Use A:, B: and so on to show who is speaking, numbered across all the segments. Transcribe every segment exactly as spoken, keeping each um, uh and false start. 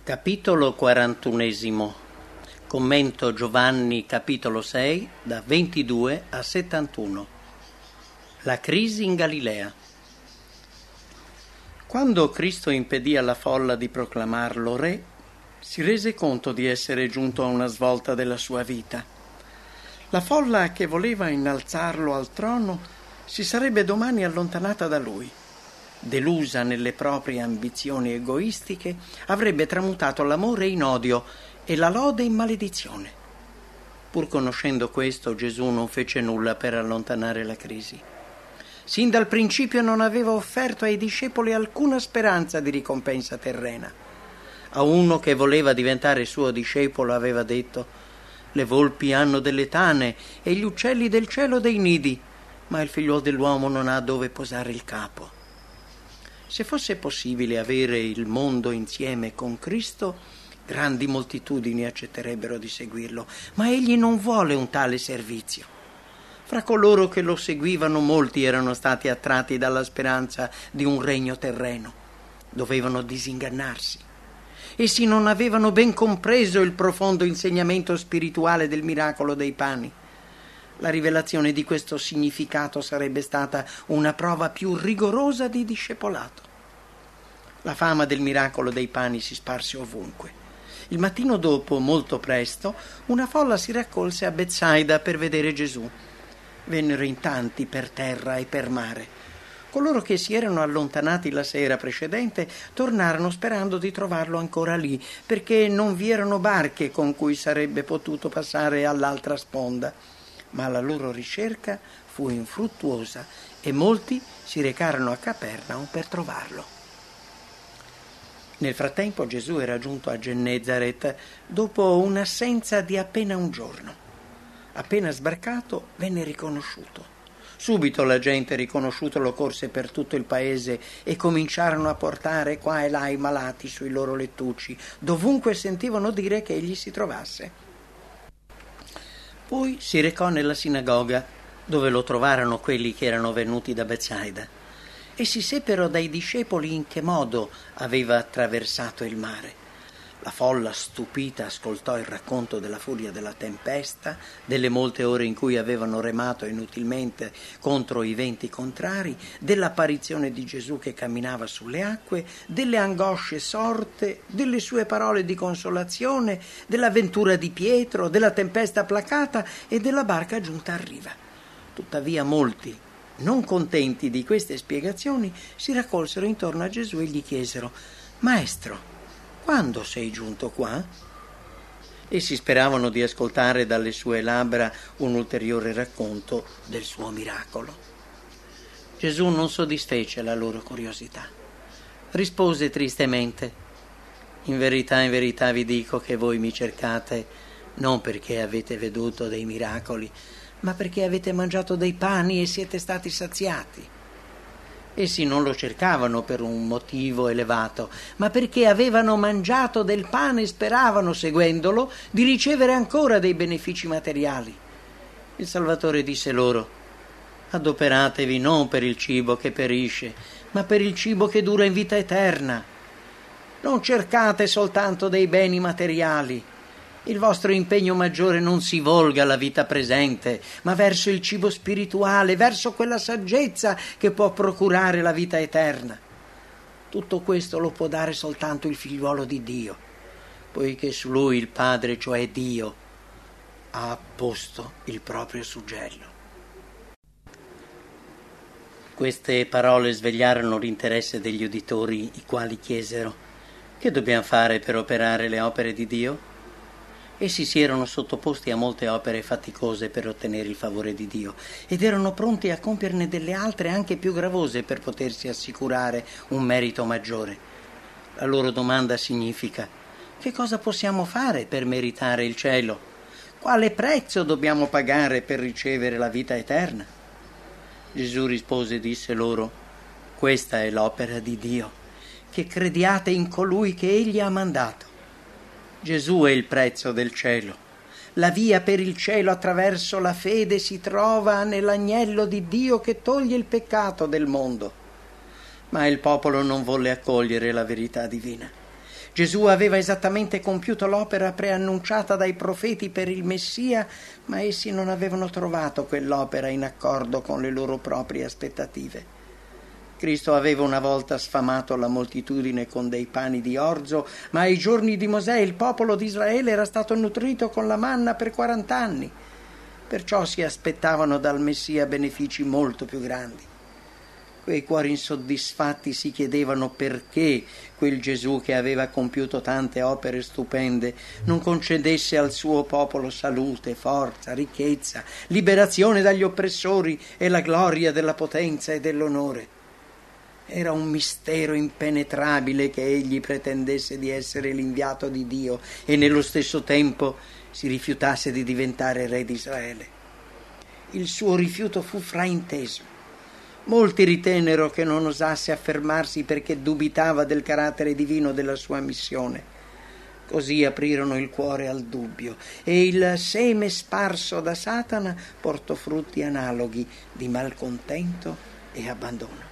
A: Capitolo quarantunesimo. Commento Giovanni capitolo sei da ventidue a settantuno. La crisi in Galilea. Quando Cristo impedì alla folla di proclamarlo re, si rese conto di essere giunto a una svolta della sua vita. La folla che voleva innalzarlo al trono si sarebbe domani allontanata da lui. Delusa nelle proprie ambizioni egoistiche, avrebbe tramutato l'amore in odio e la lode in maledizione. Pur conoscendo questo, Gesù non fece nulla per allontanare la crisi. Sin dal principio non aveva offerto ai discepoli alcuna speranza di ricompensa terrena. A uno che voleva diventare suo discepolo aveva detto: «Le volpi hanno delle tane e gli uccelli del cielo dei nidi, ma il figliuolo dell'uomo non ha dove posare il capo». Se fosse possibile avere il mondo insieme con Cristo, grandi moltitudini accetterebbero di seguirlo, ma egli non vuole un tale servizio. Fra coloro che lo seguivano molti erano stati attratti dalla speranza di un regno terreno. Dovevano disingannarsi. Essi non avevano ben compreso il profondo insegnamento spirituale del miracolo dei pani. La rivelazione di questo significato sarebbe stata una prova più rigorosa di discepolato. La fama del miracolo dei pani si sparse ovunque. Il mattino dopo, molto presto, una folla si raccolse a Betsaida per vedere Gesù. Vennero in tanti per terra e per mare. Coloro che si erano allontanati la sera precedente tornarono sperando di trovarlo ancora lì, perché non vi erano barche con cui sarebbe potuto passare all'altra sponda. Ma la loro ricerca fu infruttuosa e molti si recarono a Capernaum per trovarlo. Nel frattempo Gesù era giunto a Gennesaret dopo un'assenza di appena un giorno. Appena sbarcato venne riconosciuto. Subito la gente riconosciutolo corse per tutto il paese e cominciarono a portare qua e là i malati sui loro lettucci, dovunque sentivano dire che egli si trovasse. Poi si recò nella sinagoga, dove lo trovarono quelli che erano venuti da Betsaida, e si seppero dai discepoli in che modo aveva attraversato il mare. La folla stupita ascoltò il racconto della furia della tempesta, delle molte ore in cui avevano remato inutilmente contro i venti contrari, dell'apparizione di Gesù che camminava sulle acque, delle angosce sorte, delle sue parole di consolazione, dell'avventura di Pietro, della tempesta placata e della barca giunta a riva. Tuttavia molti, non contenti di queste spiegazioni, si raccolsero intorno a Gesù e gli chiesero: «Maestro, quando sei giunto qua?» Essi speravano di ascoltare dalle sue labbra un ulteriore racconto del suo miracolo. Gesù non soddisfece la loro curiosità. Rispose tristemente: «In verità, in verità vi dico che voi mi cercate non perché avete veduto dei miracoli, ma perché avete mangiato dei pani e siete stati saziati». Essi non lo cercavano per un motivo elevato, ma perché avevano mangiato del pane e speravano, seguendolo, di ricevere ancora dei benefici materiali. Il Salvatore disse loro: «Adoperatevi non per il cibo che perisce, ma per il cibo che dura in vita eterna. Non cercate soltanto dei beni materiali. Il vostro impegno maggiore non si volga alla vita presente, ma verso il cibo spirituale, verso quella saggezza che può procurare la vita eterna. Tutto questo lo può dare soltanto il figliuolo di Dio, poiché su lui il Padre, cioè Dio, ha apposto il proprio suggello». Queste parole svegliarono l'interesse degli uditori, i quali chiesero: «Che dobbiamo fare per operare le opere di Dio?» Essi si erano sottoposti a molte opere faticose per ottenere il favore di Dio ed erano pronti a compierne delle altre anche più gravose per potersi assicurare un merito maggiore. La loro domanda significa: che cosa possiamo fare per meritare il cielo? Quale prezzo dobbiamo pagare per ricevere la vita eterna? Gesù rispose e disse loro: «Questa è l'opera di Dio, che crediate in colui che Egli ha mandato. Gesù è il prezzo del cielo. La via per il cielo attraverso la fede si trova nell'agnello di Dio che toglie il peccato del mondo». Ma il popolo non volle accogliere la verità divina. Gesù aveva esattamente compiuto l'opera preannunciata dai profeti per il Messia, ma essi non avevano trovato quell'opera in accordo con le loro proprie aspettative. Cristo aveva una volta sfamato la moltitudine con dei pani di orzo, ma ai giorni di Mosè il popolo di Israele era stato nutrito con la manna per quarant'anni. Perciò si aspettavano dal Messia benefici molto più grandi. Quei cuori insoddisfatti si chiedevano perché quel Gesù che aveva compiuto tante opere stupende non concedesse al suo popolo salute, forza, ricchezza, liberazione dagli oppressori e la gloria della potenza e dell'onore. Era un mistero impenetrabile che egli pretendesse di essere l'inviato di Dio e nello stesso tempo si rifiutasse di diventare re di Israele. Il suo rifiuto fu frainteso. Molti ritennero che non osasse affermarsi perché dubitava del carattere divino della sua missione. Così aprirono il cuore al dubbio e il seme sparso da Satana portò frutti analoghi di malcontento e abbandono.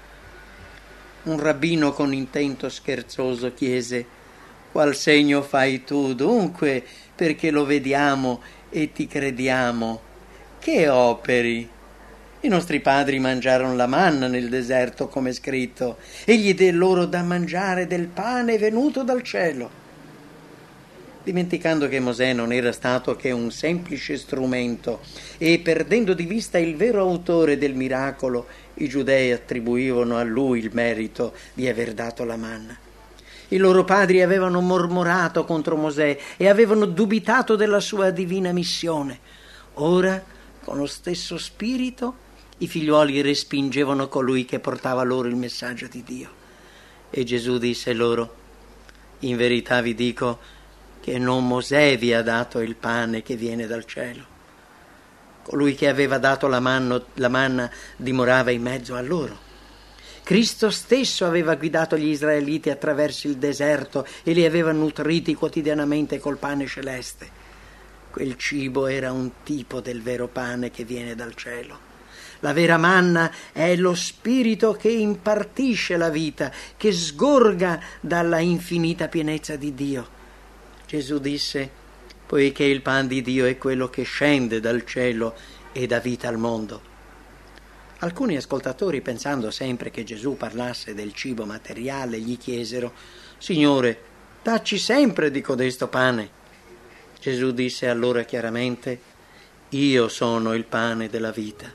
A: Un rabbino con intento scherzoso chiese: «Qual segno fai tu dunque perché lo vediamo e ti crediamo? Che operi? I nostri padri mangiarono la manna nel deserto, come è scritto. Egli diede loro da mangiare del pane venuto dal cielo». Dimenticando che Mosè non era stato che un semplice strumento e perdendo di vista il vero autore del miracolo, i giudei attribuivano a lui il merito di aver dato la manna. I loro padri avevano mormorato contro Mosè e avevano dubitato della sua divina missione. Ora, con lo stesso spirito, i figliuoli respingevano colui che portava loro il messaggio di Dio. E Gesù disse loro: «In verità vi dico che non Mosè vi ha dato il pane che viene dal cielo. Colui che aveva dato la, manno, la manna dimorava in mezzo a loro. Cristo stesso aveva guidato gli israeliti attraverso il deserto e li aveva nutriti quotidianamente col pane celeste. Quel cibo era un tipo del vero pane che viene dal cielo. La vera manna è lo spirito che impartisce la vita, che sgorga dalla infinita pienezza di Dio. Gesù disse: poiché il pan di Dio è quello che scende dal cielo e dà vita al mondo. Alcuni ascoltatori, pensando sempre che Gesù parlasse del cibo materiale, gli chiesero: Signore, dacci sempre di codesto pane. Gesù disse allora chiaramente: io sono il pane della vita.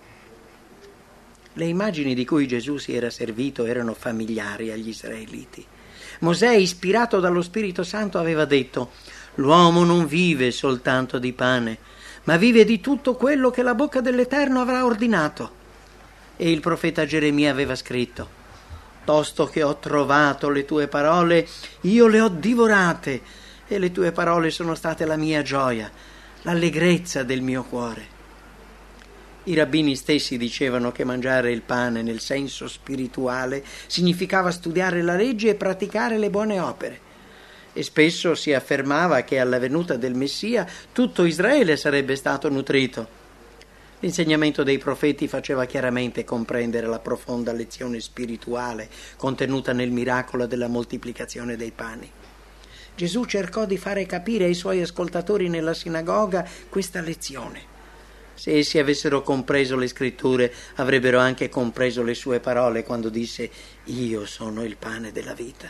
A: Le immagini di cui Gesù si era servito erano familiari agli israeliti. Mosè, ispirato dallo Spirito Santo, aveva detto: l'uomo non vive soltanto di pane, ma vive di tutto quello che la bocca dell'Eterno avrà ordinato. E il profeta Geremia aveva scritto: tosto che ho trovato le tue parole, io le ho divorate, e le tue parole sono state la mia gioia, l'allegrezza del mio cuore. I rabbini stessi dicevano che mangiare il pane nel senso spirituale significava studiare la legge e praticare le buone opere. E spesso si affermava che alla venuta del Messia tutto Israele sarebbe stato nutrito. L'insegnamento dei profeti faceva chiaramente comprendere la profonda lezione spirituale contenuta nel miracolo della moltiplicazione dei pani. Gesù cercò di fare capire ai suoi ascoltatori nella sinagoga questa lezione. Se essi avessero compreso le scritture, avrebbero anche compreso le sue parole quando disse: io sono il pane della vita.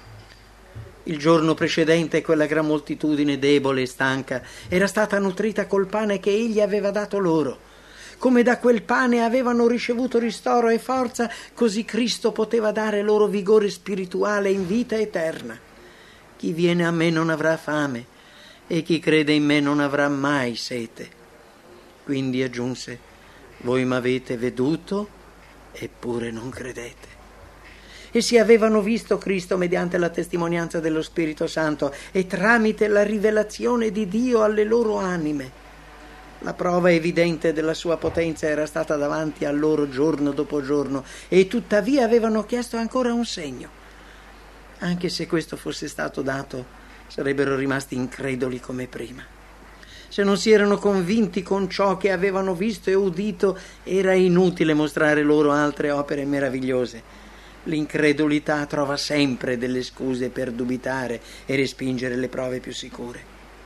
A: Il giorno precedente quella gran moltitudine debole e stanca era stata nutrita col pane che egli aveva dato loro. Come da quel pane avevano ricevuto ristoro e forza, così Cristo poteva dare loro vigore spirituale in vita eterna. Chi viene a me non avrà fame e chi crede in me non avrà mai sete. Quindi aggiunse: voi m'avete veduto, eppure non credete. Essi avevano visto Cristo mediante la testimonianza dello Spirito Santo e tramite la rivelazione di Dio alle loro anime. La prova evidente della sua potenza era stata davanti a loro giorno dopo giorno e tuttavia avevano chiesto ancora un segno. Anche se questo fosse stato dato, sarebbero rimasti increduli come prima. Se non si erano convinti con ciò che avevano visto e udito, era inutile mostrare loro altre opere meravigliose. L'incredulità trova sempre delle scuse per dubitare e respingere le prove più sicure.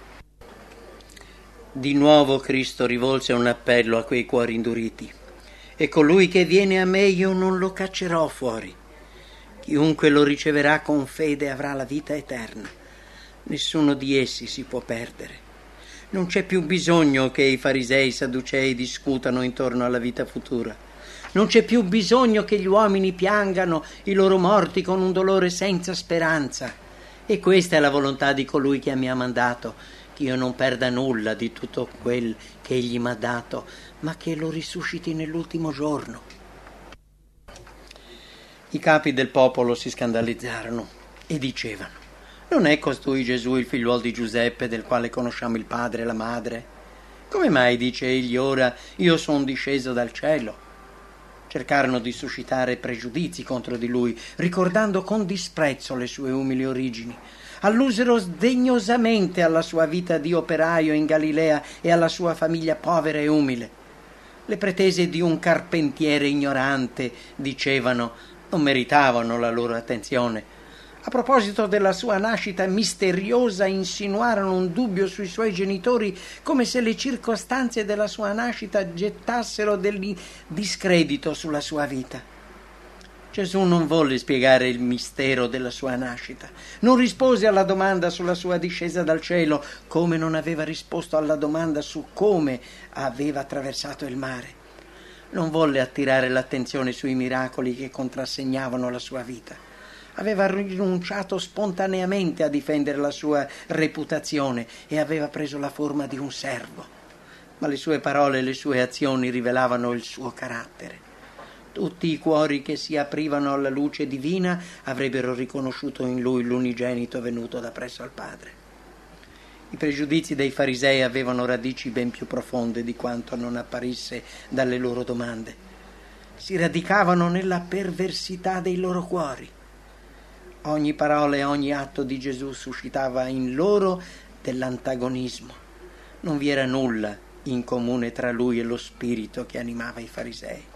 A: Di nuovo Cristo rivolse un appello a quei cuori induriti. E colui che viene a me io non lo caccerò fuori. Chiunque lo riceverà con fede avrà la vita eterna. Nessuno di essi si può perdere. Non c'è più bisogno che i farisei e i sadducei discutano intorno alla vita futura. Non c'è più bisogno che gli uomini piangano i loro morti con un dolore senza speranza. E questa è la volontà di colui che mi ha mandato, che io non perda nulla di tutto quel che egli mi ha dato, ma che lo risusciti nell'ultimo giorno. I capi del popolo si scandalizzarono e dicevano: non è costui Gesù il figliuolo di Giuseppe, del quale conosciamo il padre e la madre? Come mai dice egli ora: io sono disceso dal cielo? Cercarono di suscitare pregiudizi contro di lui, ricordando con disprezzo le sue umili origini. Allusero sdegnosamente alla sua vita di operaio in Galilea e alla sua famiglia povera e umile. Le pretese di un carpentiere ignorante, dicevano, non meritavano la loro attenzione. A proposito della sua nascita misteriosa, insinuarono un dubbio sui suoi genitori, come se le circostanze della sua nascita gettassero del discredito sulla sua vita. Gesù non volle spiegare il mistero della sua nascita, non rispose alla domanda sulla sua discesa dal cielo, come non aveva risposto alla domanda su come aveva attraversato il mare. Non volle attirare l'attenzione sui miracoli che contrassegnavano la sua vita. Aveva rinunciato spontaneamente a difendere la sua reputazione e aveva preso la forma di un servo. Ma le sue parole e le sue azioni rivelavano il suo carattere. Tutti i cuori che si aprivano alla luce divina avrebbero riconosciuto in lui l'unigenito venuto da presso al Padre. I pregiudizi dei farisei avevano radici ben più profonde di quanto non apparisse dalle loro domande. Si radicavano nella perversità dei loro cuori. Ogni parola e ogni atto di Gesù suscitava in loro dell'antagonismo. Non vi era nulla in comune tra lui e lo spirito che animava i farisei.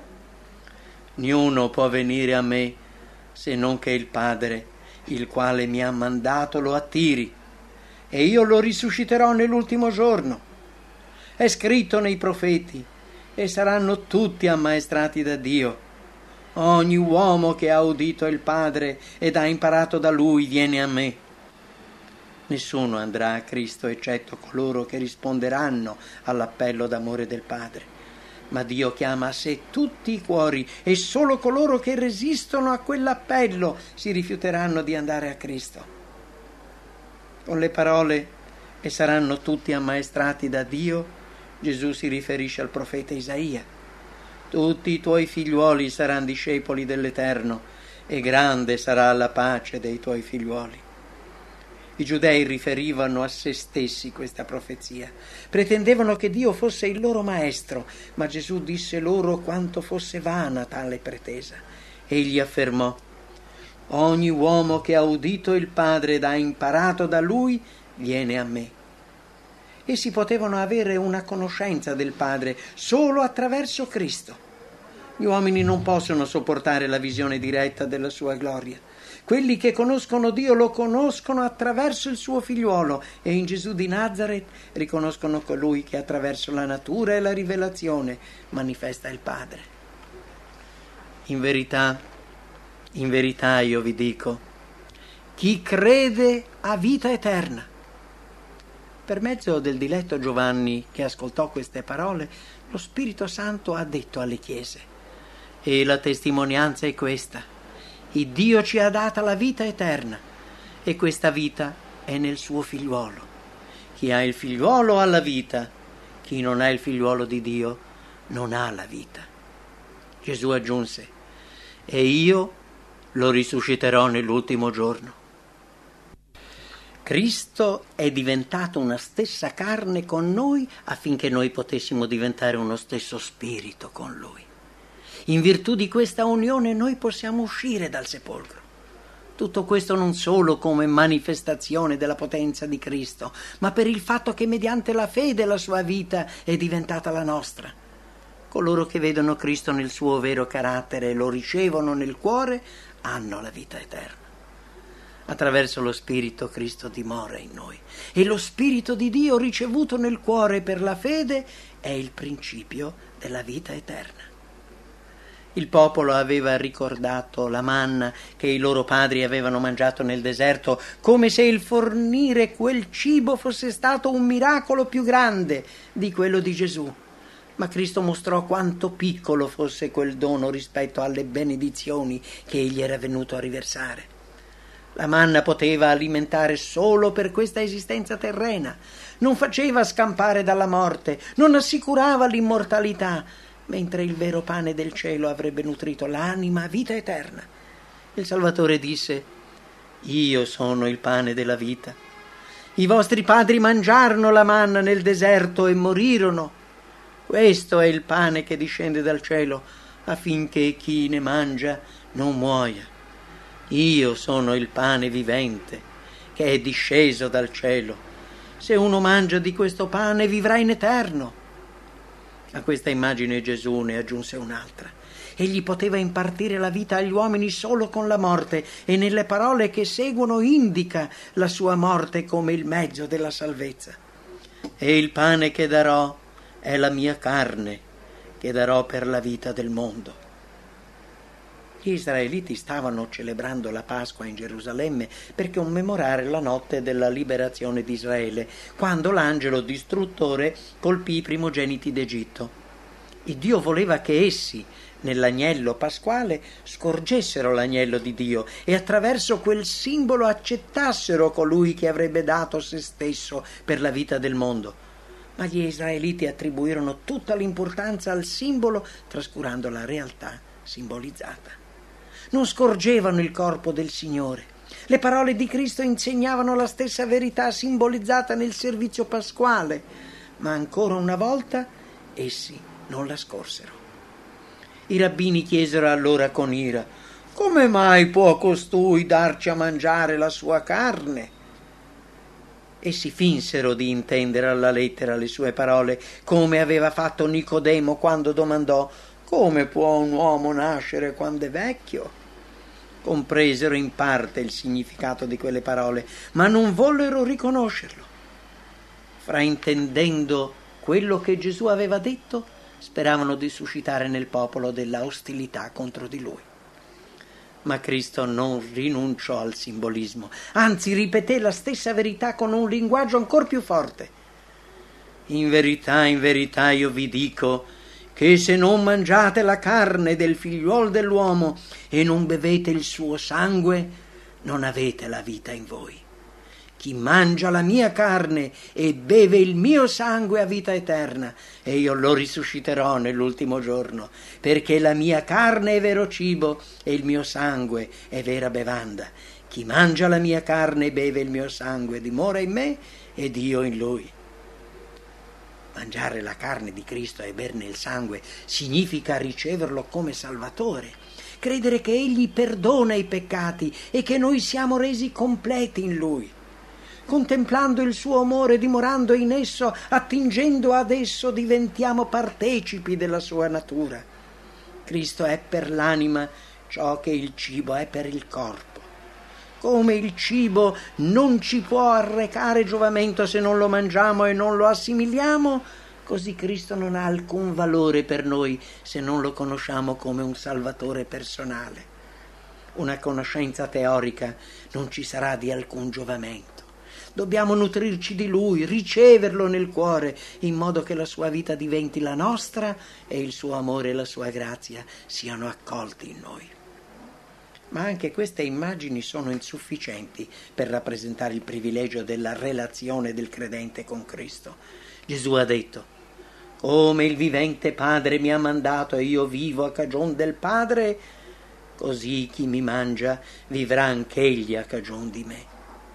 A: Niuno può venire a me se non che il Padre, il quale mi ha mandato, lo attiri, e io lo risusciterò nell'ultimo giorno. È scritto nei profeti, e saranno tutti ammaestrati da Dio. Ogni uomo che ha udito il Padre ed ha imparato da Lui viene a me. Nessuno andrà a Cristo eccetto coloro che risponderanno all'appello d'amore del Padre. Ma Dio chiama a sé tutti i cuori e solo coloro che resistono a quell'appello si rifiuteranno di andare a Cristo. Con le parole "e saranno tutti ammaestrati da Dio", Gesù si riferisce al profeta Isaia. Tutti i tuoi figliuoli saranno discepoli dell'Eterno e grande sarà la pace dei tuoi figliuoli. I giudei riferivano a se stessi questa profezia. Pretendevano che Dio fosse il loro maestro, ma Gesù disse loro quanto fosse vana tale pretesa. Egli affermò: ogni uomo che ha udito il Padre ed ha imparato da Lui viene a me. Essi potevano avere una conoscenza del Padre solo attraverso Cristo. Gli uomini non possono sopportare la visione diretta della sua gloria. Quelli che conoscono Dio lo conoscono attraverso il suo figliuolo e in Gesù di Nazaret riconoscono colui che attraverso la natura e la rivelazione manifesta il Padre. In verità, in verità io vi dico, chi crede ha vita eterna. Per mezzo del diletto Giovanni, che ascoltò queste parole, lo Spirito Santo ha detto alle chiese: e la testimonianza è questa: il Dio ci ha data la vita eterna, e questa vita è nel suo figliuolo. Chi ha il figliuolo ha la vita, chi non ha il figliuolo di Dio non ha la vita. Gesù aggiunse: e io lo risusciterò nell'ultimo giorno. Cristo è diventato una stessa carne con noi affinché noi potessimo diventare uno stesso spirito con Lui. In virtù di questa unione noi possiamo uscire dal sepolcro. Tutto questo non solo come manifestazione della potenza di Cristo, ma per il fatto che mediante la fede la sua vita è diventata la nostra. Coloro che vedono Cristo nel suo vero carattere e lo ricevono nel cuore hanno la vita eterna. Attraverso lo Spirito Cristo dimora in noi e lo Spirito di Dio ricevuto nel cuore per la fede è il principio della vita eterna. Il popolo aveva ricordato la manna che i loro padri avevano mangiato nel deserto, come se il fornire quel cibo fosse stato un miracolo più grande di quello di Gesù. Ma Cristo mostrò quanto piccolo fosse quel dono rispetto alle benedizioni che egli era venuto a riversare. La manna poteva alimentare solo per questa esistenza terrena, non faceva scampare dalla morte, non assicurava l'immortalità, mentre il vero pane del cielo avrebbe nutrito l'anima a vita eterna. Il Salvatore disse: «Io sono il pane della vita. I vostri padri mangiarono la manna nel deserto e morirono. Questo è il pane che discende dal cielo, affinché chi ne mangia non muoia. Io sono il pane vivente che è disceso dal cielo. Se uno mangia di questo pane vivrà in eterno». A questa immagine Gesù ne aggiunse un'altra. Egli poteva impartire la vita agli uomini solo con la morte e nelle parole che seguono indica la sua morte come il mezzo della salvezza. «E il pane che darò è la mia carne, che darò per la vita del mondo». Gli israeliti stavano celebrando la Pasqua in Gerusalemme per commemorare la notte della liberazione di Israele, quando l'angelo distruttore colpì i primogeniti d'Egitto. Il Dio voleva che essi, nell'agnello pasquale, scorgessero l'agnello di Dio e attraverso quel simbolo accettassero colui che avrebbe dato se stesso per la vita del mondo. Ma gli israeliti attribuirono tutta l'importanza al simbolo, trascurando la realtà simbolizzata. Non scorgevano il corpo del Signore. Le parole di Cristo insegnavano la stessa verità simbolizzata nel servizio pasquale, ma ancora una volta essi non la scorsero. I rabbini chiesero allora con ira: «Come mai può costui darci a mangiare la sua carne?» Essi finsero di intendere alla lettera le sue parole, come aveva fatto Nicodemo quando domandò: «Come può un uomo nascere quando è vecchio?» Compresero in parte il significato di quelle parole, ma non vollero riconoscerlo. Fraintendendo quello che Gesù aveva detto, speravano di suscitare nel popolo della ostilità contro di lui. Ma Cristo non rinunciò al simbolismo, anzi ripeté la stessa verità con un linguaggio ancor più forte. «In verità, in verità io vi dico che se non mangiate la carne del figliuol dell'uomo e non bevete il suo sangue, non avete la vita in voi. Chi mangia la mia carne e beve il mio sangue ha vita eterna, e io lo risusciterò nell'ultimo giorno, perché la mia carne è vero cibo e il mio sangue è vera bevanda. Chi mangia la mia carne e beve il mio sangue dimora in me ed io in lui». Mangiare la carne di Cristo e berne il sangue significa riceverlo come Salvatore, credere che Egli perdona i peccati e che noi siamo resi completi in Lui. Contemplando il suo amore, dimorando in esso, attingendo ad esso, diventiamo partecipi della sua natura. Cristo è per l'anima ciò che il cibo è per il corpo. Come il cibo non ci può arrecare giovamento se non lo mangiamo e non lo assimiliamo, così Cristo non ha alcun valore per noi se non lo conosciamo come un Salvatore personale. Una conoscenza teorica non ci sarà di alcun giovamento. Dobbiamo nutrirci di Lui, riceverlo nel cuore, in modo che la sua vita diventi la nostra e il suo amore e la sua grazia siano accolti in noi. Ma anche queste immagini sono insufficienti per rappresentare il privilegio della relazione del credente con Cristo. Gesù ha detto: «Come il vivente Padre mi ha mandato e io vivo a cagion del Padre, così chi mi mangia vivrà anch'egli a cagion di me».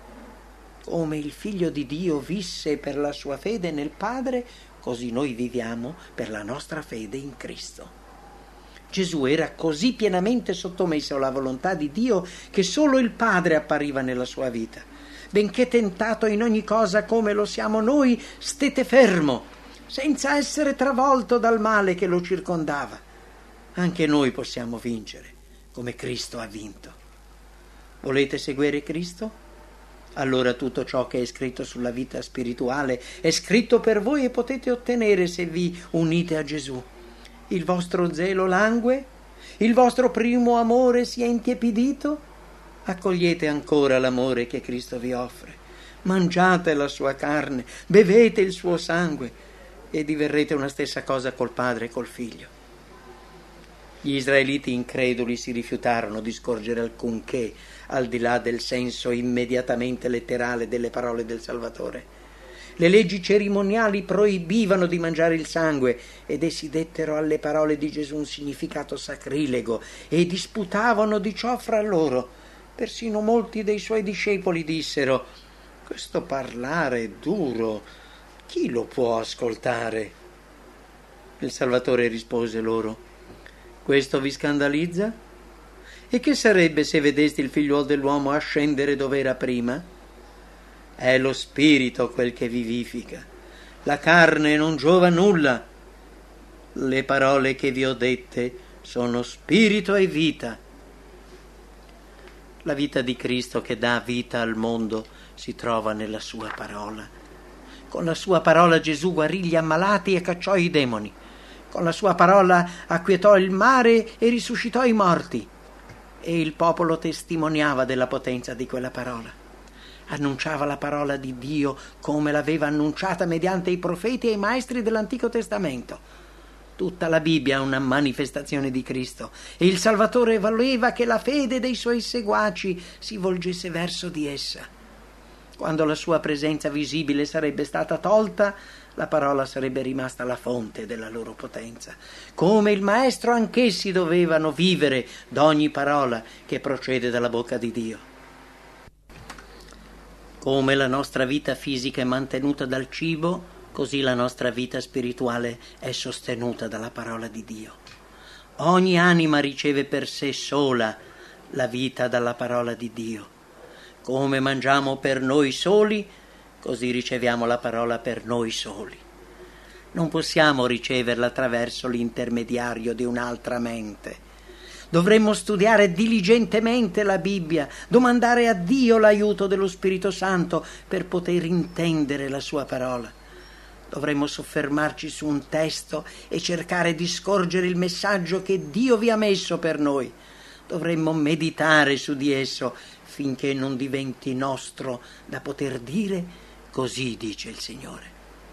A: Come il Figlio di Dio visse per la sua fede nel Padre, così noi viviamo per la nostra fede in Cristo. Gesù era così pienamente sottomesso alla volontà di Dio che solo il Padre appariva nella sua vita. Benché tentato in ogni cosa come lo siamo noi, stette fermo, senza essere travolto dal male che lo circondava. Anche noi possiamo vincere, come Cristo ha vinto. Volete seguire Cristo? Allora tutto ciò che è scritto sulla vita spirituale è scritto per voi e potete ottenere se vi unite a Gesù. Il vostro zelo langue? Il vostro primo amore si è intiepidito? Accogliete ancora l'amore che Cristo vi offre. Mangiate la sua carne, bevete il suo sangue e diverrete una stessa cosa col Padre e col Figlio. Gli israeliti increduli si rifiutarono di scorgere alcunché al di là del senso immediatamente letterale delle parole del Salvatore. Le leggi cerimoniali proibivano di mangiare il sangue ed essi dettero alle parole di Gesù un significato sacrilego e disputavano di ciò fra loro. Persino molti dei suoi discepoli dissero: questo parlare è duro, chi lo può ascoltare? Il Salvatore rispose loro: questo vi scandalizza? E che sarebbe se vedeste il figliuolo dell'uomo ascendere dove era prima? È lo spirito quel che vivifica, la carne non giova nulla. Le parole che vi ho dette sono spirito e vita. La vita di Cristo che dà vita al mondo si trova nella sua parola. Con la sua parola Gesù guarì gli ammalati e cacciò i demoni. Con la sua parola acquietò il mare e risuscitò i morti. E il popolo testimoniava della potenza di quella parola. Annunciava la parola di Dio come l'aveva annunciata mediante i profeti e i maestri dell'Antico Testamento. Tutta la Bibbia è una manifestazione di Cristo e il Salvatore voleva che la fede dei suoi seguaci si volgesse verso di essa. Quando la sua presenza visibile sarebbe stata tolta, la parola sarebbe rimasta la fonte della loro potenza. Come il Maestro, anch'essi dovevano vivere d'ogni parola che procede dalla bocca di Dio. Come la nostra vita fisica è mantenuta dal cibo, così la nostra vita spirituale è sostenuta dalla parola di Dio. Ogni anima riceve per sé sola la vita dalla parola di Dio. Come mangiamo per noi soli, così riceviamo la parola per noi soli. Non possiamo riceverla attraverso l'intermediario di un'altra mente. Dovremmo studiare diligentemente la Bibbia, domandare a Dio l'aiuto dello Spirito Santo per poter intendere la sua parola. Dovremmo soffermarci su un testo e cercare di scorgere il messaggio che Dio vi ha messo per noi. Dovremmo meditare su di esso finché non diventi nostro da poter dire: così dice il Signore.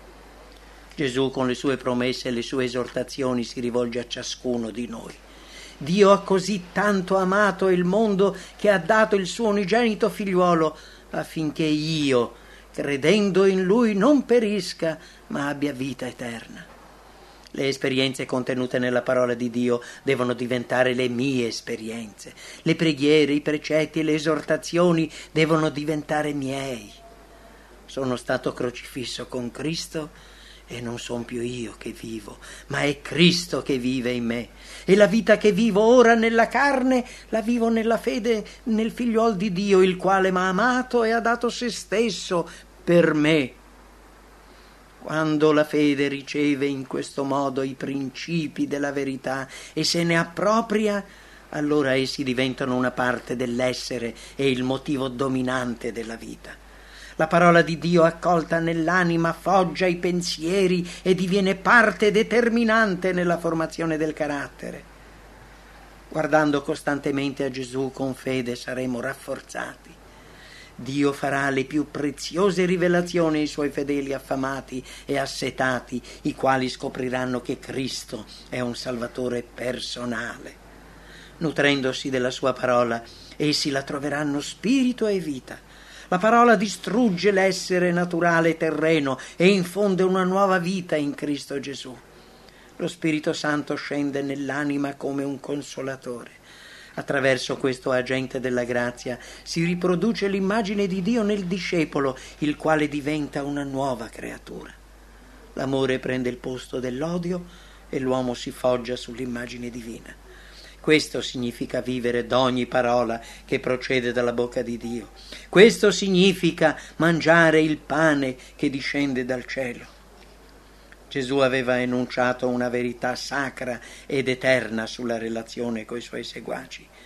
A: Gesù con le sue promesse e le sue esortazioni si rivolge a ciascuno di noi. Dio ha così tanto amato il mondo che ha dato il suo unigenito figliuolo affinché io, credendo in Lui, non perisca ma abbia vita eterna. Le esperienze contenute nella parola di Dio devono diventare le mie esperienze. Le preghiere, i precetti e le esortazioni devono diventare miei. Sono stato crocifisso con Cristo e non son più io che vivo, ma è Cristo che vive in me. E la vita che vivo ora nella carne la vivo nella fede nel figliuol di Dio, il quale m'ha amato e ha dato se stesso per me. Quando la fede riceve in questo modo i principi della verità e se ne appropria, allora essi diventano una parte dell'essere e il motivo dominante della vita. La parola di Dio accolta nell'anima foggia i pensieri e diviene parte determinante nella formazione del carattere. Guardando costantemente a Gesù con fede saremo rafforzati. Dio farà le più preziose rivelazioni ai suoi fedeli affamati e assetati, i quali scopriranno che Cristo è un Salvatore personale. Nutrendosi della sua parola, essi la troveranno spirito e vita. La parola distrugge l'essere naturale terreno e infonde una nuova vita in Cristo Gesù. Lo Spirito Santo scende nell'anima come un consolatore. Attraverso questo agente della grazia si riproduce l'immagine di Dio nel discepolo, il quale diventa una nuova creatura. L'amore prende il posto dell'odio e l'uomo si foggia sull'immagine divina. Questo significa vivere d'ogni parola che procede dalla bocca di Dio. Questo significa mangiare il pane che discende dal cielo. Gesù aveva enunciato una verità sacra ed eterna sulla relazione coi suoi seguaci.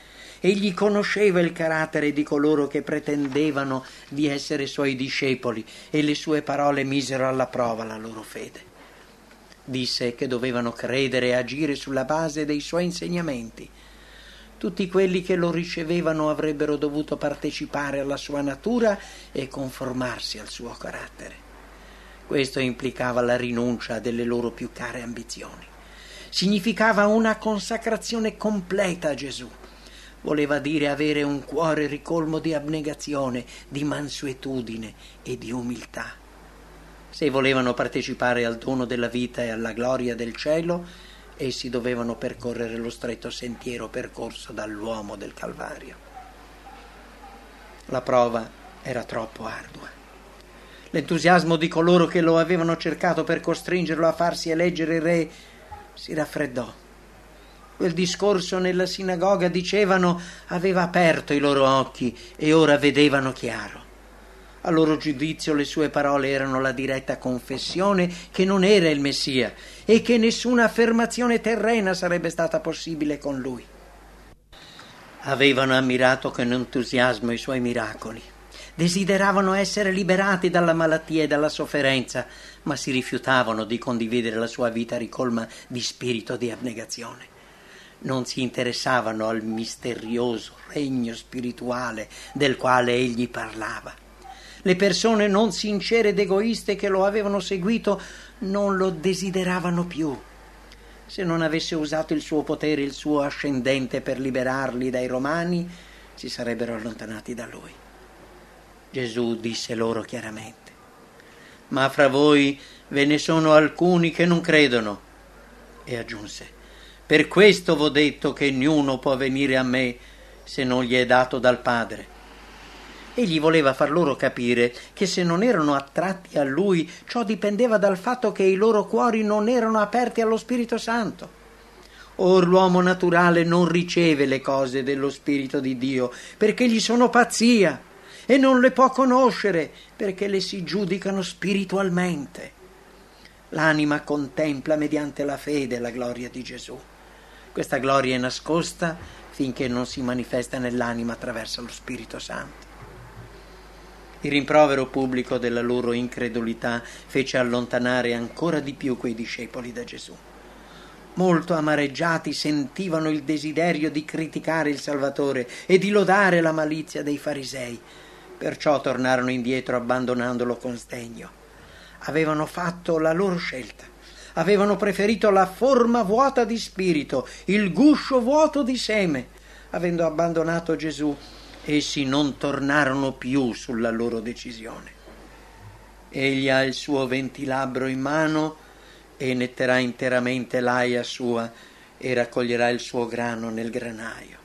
A: Egli conosceva il carattere di coloro che pretendevano di essere suoi discepoli e le sue parole misero alla prova la loro fede. Disse che dovevano credere e agire sulla base dei suoi insegnamenti. Tutti quelli che lo ricevevano avrebbero dovuto partecipare alla sua natura e conformarsi al suo carattere. Questo implicava la rinuncia delle loro più care ambizioni. Significava una consacrazione completa a Gesù. Voleva dire avere un cuore ricolmo di abnegazione, di mansuetudine e di umiltà. Se volevano partecipare al dono della vita e alla gloria del cielo, essi dovevano percorrere lo stretto sentiero percorso dall'uomo del Calvario. La prova era troppo ardua. L'entusiasmo di coloro che lo avevano cercato per costringerlo a farsi eleggere re si raffreddò. Quel discorso nella sinagoga, dicevano, aveva aperto i loro occhi e ora vedevano chiaro. A loro giudizio le sue parole erano la diretta confessione che non era il Messia e che nessuna affermazione terrena sarebbe stata possibile con lui. Avevano ammirato con entusiasmo i suoi miracoli. Desideravano essere liberati dalla malattia e dalla sofferenza, ma si rifiutavano di condividere la sua vita ricolma di spirito di abnegazione. Non si interessavano al misterioso regno spirituale del quale egli parlava. Le persone non sincere ed egoiste che lo avevano seguito non lo desideravano più. Se non avesse usato il suo potere, il suo ascendente per liberarli dai Romani, si sarebbero allontanati da lui. Gesù disse loro chiaramente: ma fra voi ve ne sono alcuni che non credono. E aggiunse: per questo v'ho detto che niuno può venire a me se non gli è dato dal Padre. Egli voleva far loro capire che se non erano attratti a lui, ciò dipendeva dal fatto che i loro cuori non erano aperti allo Spirito Santo. Or l'uomo naturale non riceve le cose dello Spirito di Dio perché gli sono pazzia e non le può conoscere perché le si giudicano spiritualmente. L'anima contempla mediante la fede la gloria di Gesù. Questa gloria è nascosta finché non si manifesta nell'anima attraverso lo Spirito Santo. Il rimprovero pubblico della loro incredulità fece allontanare ancora di più quei discepoli da Gesù. Molto amareggiati sentivano il desiderio di criticare il Salvatore e di lodare la malizia dei farisei. Perciò tornarono indietro abbandonandolo con sdegno. Avevano fatto la loro scelta. Avevano preferito la forma vuota di spirito, il guscio vuoto di seme. Avendo abbandonato Gesù, essi non tornarono più sulla loro decisione. Egli ha il suo ventilabbro in mano e netterà interamente l'aia sua e raccoglierà il suo grano nel granaio.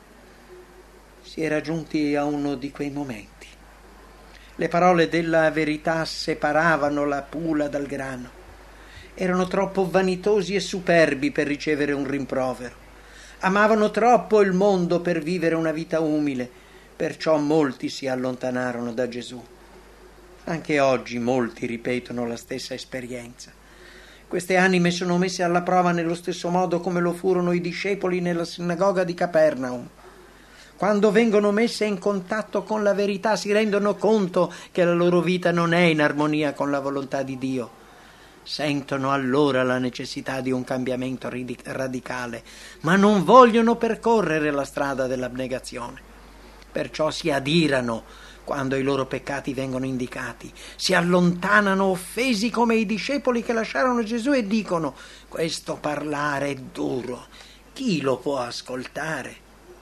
A: Si era giunti a uno di quei momenti. Le parole della verità separavano la pula dal grano. Erano troppo vanitosi e superbi per ricevere un rimprovero. Amavano troppo il mondo per vivere una vita umile, perciò molti si allontanarono da Gesù. Anche oggi molti ripetono la stessa esperienza. Queste anime sono messe alla prova nello stesso modo come lo furono i discepoli nella sinagoga di Capernaum. Quando vengono messe in contatto con la verità si rendono conto che la loro vita non è in armonia con la volontà di Dio. Sentono allora la necessità di un cambiamento radicale, ma non vogliono percorrere la strada dell'abnegazione. Perciò si adirano quando i loro peccati vengono indicati, si allontanano offesi come i discepoli che lasciarono Gesù e dicono: questo parlare è duro, chi lo può ascoltare?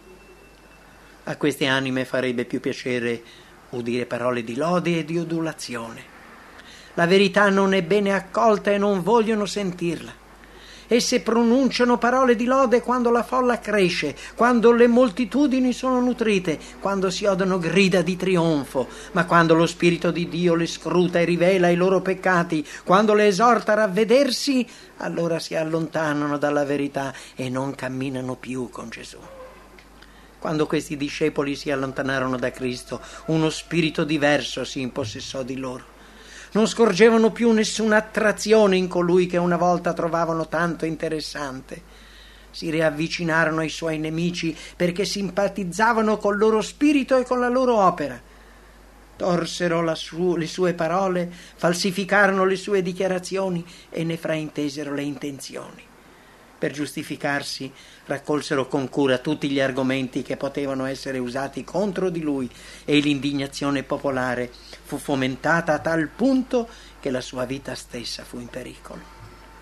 A: A queste anime farebbe più piacere udire parole di lode e di adulazione. La verità non è bene accolta e non vogliono sentirla. Esse pronunciano parole di lode quando la folla cresce, quando le moltitudini sono nutrite, quando si odono grida di trionfo, ma quando lo Spirito di Dio le scruta e rivela i loro peccati, quando le esorta a ravvedersi, allora si allontanano dalla verità e non camminano più con Gesù. Quando questi discepoli si allontanarono da Cristo, uno spirito diverso si impossessò di loro. Non scorgevano più nessuna attrazione in colui che una volta trovavano tanto interessante. Si riavvicinarono ai suoi nemici perché simpatizzavano col loro spirito e con la loro opera. Torsero la su- le sue parole, falsificarono le sue dichiarazioni e ne fraintesero le intenzioni. Per giustificarsi, raccolsero con cura tutti gli argomenti che potevano essere usati contro di lui e l'indignazione popolare fu fomentata a tal punto che la sua vita stessa fu in pericolo.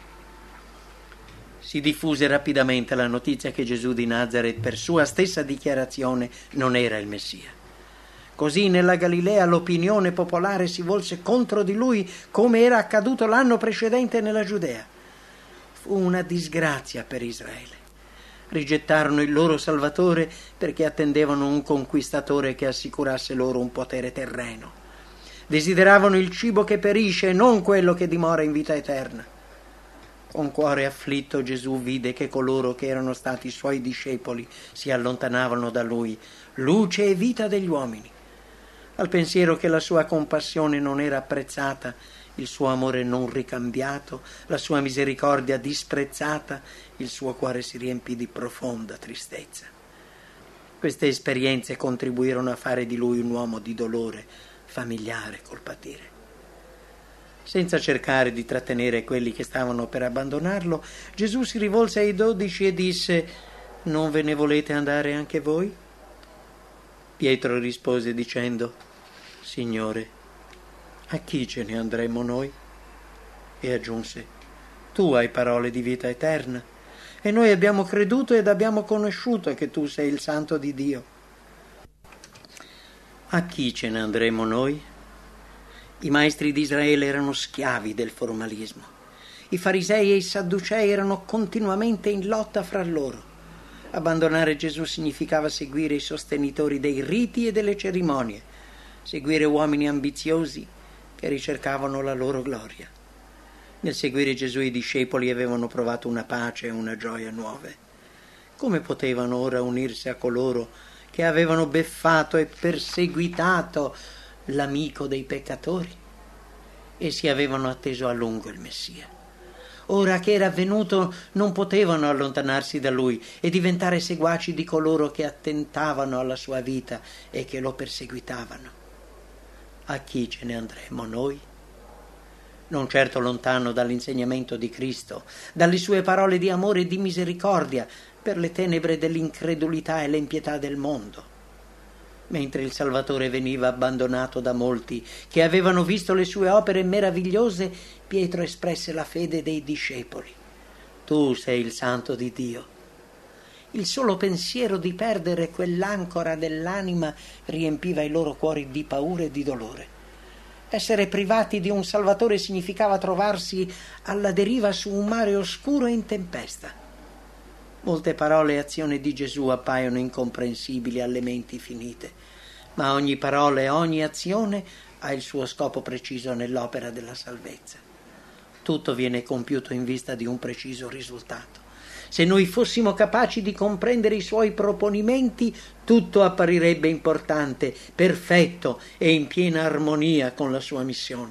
A: Si diffuse rapidamente la notizia che Gesù di Nazaret, per sua stessa dichiarazione, non era il Messia. Così nella Galilea l'opinione popolare si volse contro di lui come era accaduto l'anno precedente nella Giudea. Fu una disgrazia per Israele. Rigettarono il loro Salvatore perché attendevano un conquistatore che assicurasse loro un potere terreno. Desideravano il cibo che perisce e non quello che dimora in vita eterna. Con cuore afflitto Gesù vide che coloro che erano stati suoi discepoli si allontanavano da lui, luce e vita degli uomini. Al pensiero che la sua compassione non era apprezzata, il suo amore non ricambiato, la sua misericordia disprezzata, il suo cuore si riempì di profonda tristezza. Queste esperienze contribuirono a fare di lui un uomo di dolore, familiare col patire. Senza cercare di trattenere quelli che stavano per abbandonarlo, Gesù si rivolse ai dodici e disse: «Non ve ne volete andare anche voi?» Pietro rispose dicendo: «Signore, a chi ce ne andremo noi?» E aggiunse: «Tu hai parole di vita eterna, e noi abbiamo creduto ed abbiamo conosciuto che tu sei il Santo di Dio. A chi ce ne andremo noi?» I maestri di Israele erano schiavi del formalismo. I farisei e i sadducei erano continuamente in lotta fra loro. Abbandonare Gesù significava seguire i sostenitori dei riti e delle cerimonie, seguire uomini ambiziosi che ricercavano la loro gloria. Nel seguire Gesù i discepoli avevano provato una pace e una gioia nuove. Come potevano ora unirsi a coloro che avevano beffato e perseguitato l'amico dei peccatori? Essi avevano atteso a lungo il Messia. Ora che era venuto non potevano allontanarsi da lui e diventare seguaci di coloro che attentavano alla sua vita e che lo perseguitavano. A chi ce ne andremo noi? Non certo lontano dall'insegnamento di Cristo, dalle sue parole di amore e di misericordia per le tenebre dell'incredulità e l'impietà del mondo. Mentre il Salvatore veniva abbandonato da molti che avevano visto le sue opere meravigliose, Pietro espresse la fede dei discepoli. Tu sei il Santo di Dio. Il solo pensiero di perdere quell'ancora dell'anima riempiva i loro cuori di paura e di dolore. Essere privati di un Salvatore significava trovarsi alla deriva su un mare oscuro e in tempesta. Molte parole e azioni di Gesù appaiono incomprensibili alle menti finite, ma ogni parola e ogni azione ha il suo scopo preciso nell'opera della salvezza. Tutto viene compiuto in vista di un preciso risultato. Se noi fossimo capaci di comprendere i suoi proponimenti, tutto apparirebbe importante, perfetto e in piena armonia con la sua missione.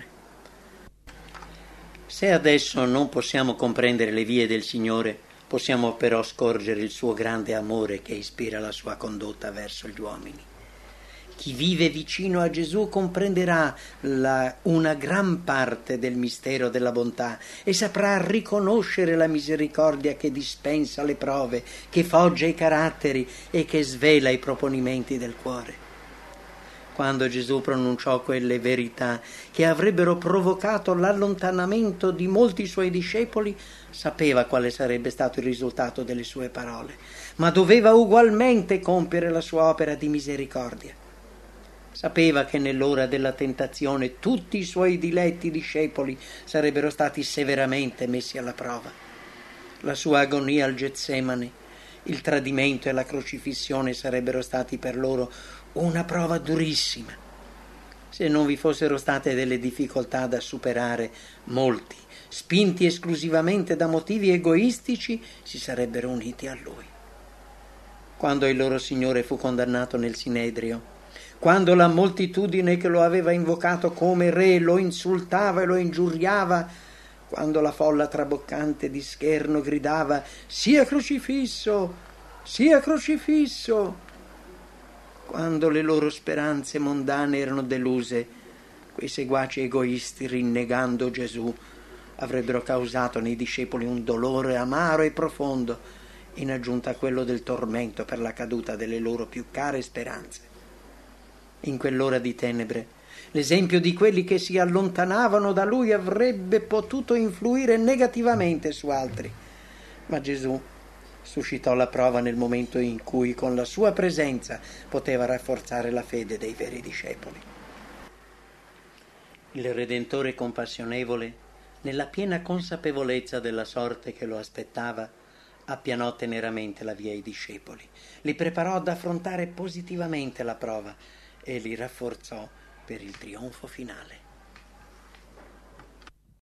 A: Se adesso non possiamo comprendere le vie del Signore, possiamo però scorgere il suo grande amore che ispira la sua condotta verso gli uomini. Chi vive vicino a Gesù comprenderà la, una gran parte del mistero della bontà e saprà riconoscere la misericordia che dispensa le prove, che foggia i caratteri e che svela i proponimenti del cuore. Quando Gesù pronunciò quelle verità che avrebbero provocato l'allontanamento di molti suoi discepoli, sapeva quale sarebbe stato il risultato delle sue parole, ma doveva ugualmente compiere la sua opera di misericordia. Sapeva che nell'ora della tentazione tutti i suoi diletti discepoli sarebbero stati severamente messi alla prova. La sua agonia al Getsemani, il tradimento e la crocifissione sarebbero stati per loro una prova durissima. Se non vi fossero state delle difficoltà da superare, molti, spinti esclusivamente da motivi egoistici, si sarebbero uniti a lui. Quando il loro Signore fu condannato nel Sinedrio, quando la moltitudine che lo aveva invocato come re lo insultava e lo ingiuriava, quando la folla traboccante di scherno gridava «Sia crocifisso! Sia crocifisso!», quando le loro speranze mondane erano deluse, quei seguaci egoisti, rinnegando Gesù, avrebbero causato nei discepoli un dolore amaro e profondo, in aggiunta a quello del tormento per la caduta delle loro più care speranze. In quell'ora di tenebre, l'esempio di quelli che si allontanavano da lui avrebbe potuto influire negativamente su altri, ma Gesù suscitò la prova nel momento in cui con la sua presenza poteva rafforzare la fede dei veri discepoli. Il Redentore compassionevole, nella piena consapevolezza della sorte che lo aspettava, appianò teneramente la via ai discepoli, li preparò ad affrontare positivamente la prova e li rafforzò per il trionfo finale.